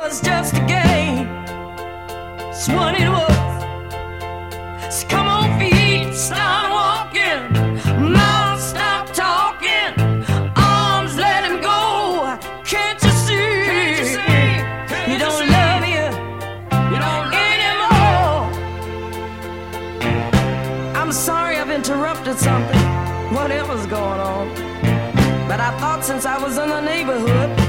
was just a game. It's what it was. So come on, feet, start walking. Mouth, stop talking. Arms, let him go. Can't you see? You don't love me anymore. I'm sorry I've interrupted something, whatever's going on. But I thought since I was in the neighborhood,